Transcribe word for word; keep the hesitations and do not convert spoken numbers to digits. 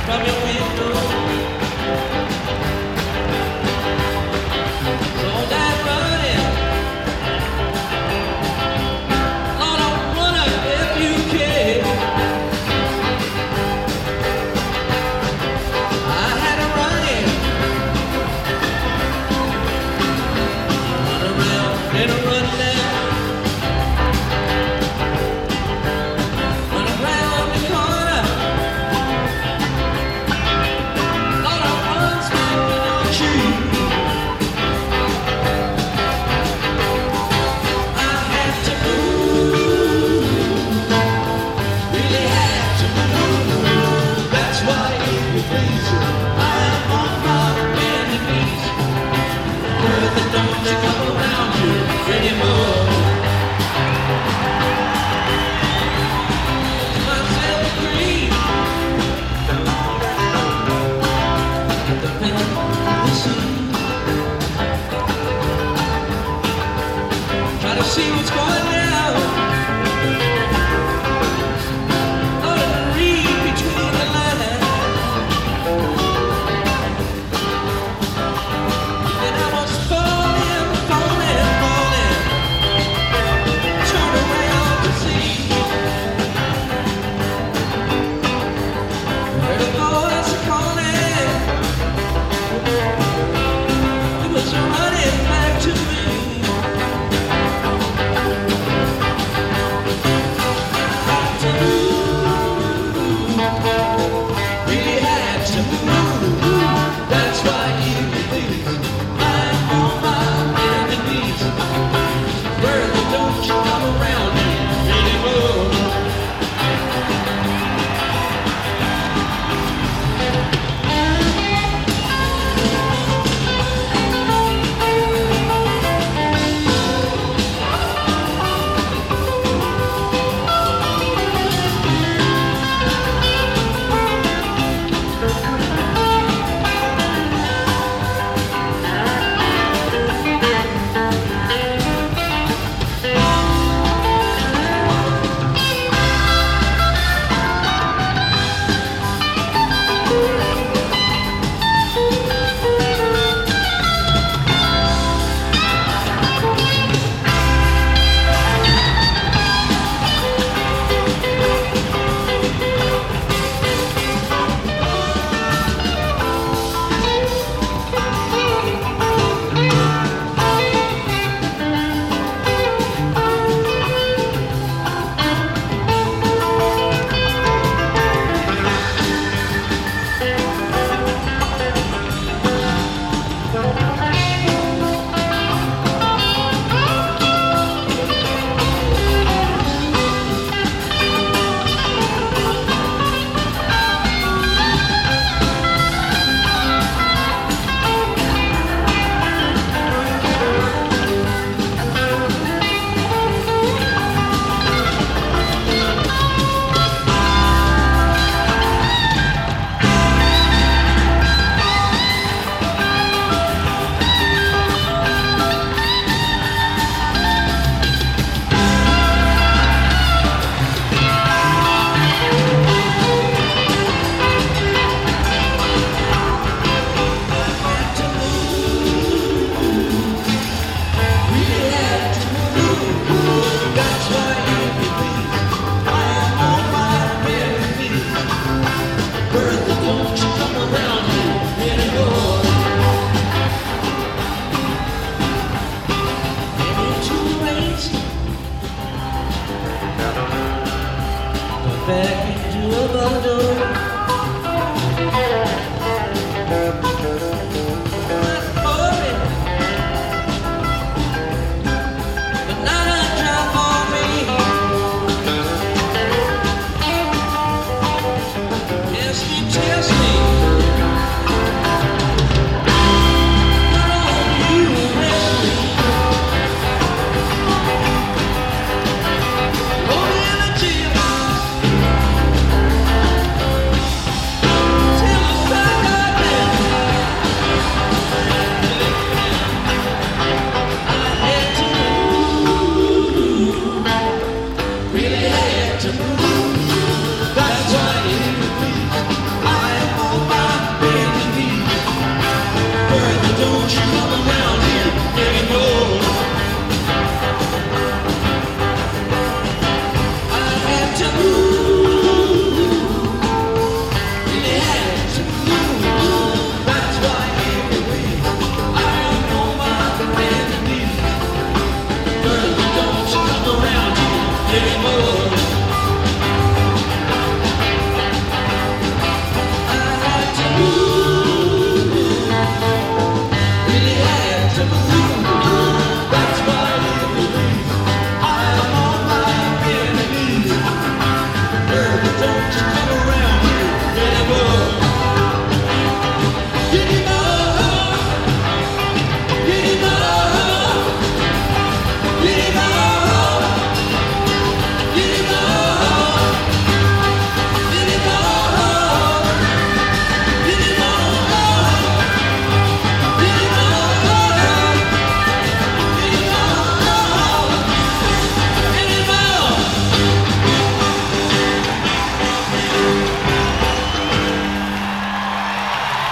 from your window. So that running, Lord, I wonder if you care. I had a running, run around and a run down. Don't you come around here anymore. Myself free. The pen will see. Try to see what's going down. Oh, to read between the lines. And I was falling, falling, falling. Turn around to see. Heard a voice calling. It was running back to me. Had to move. Really had to move. That's why you please. I'm on my enemies. Brother, don't you come around here anymore. Back into a bundle.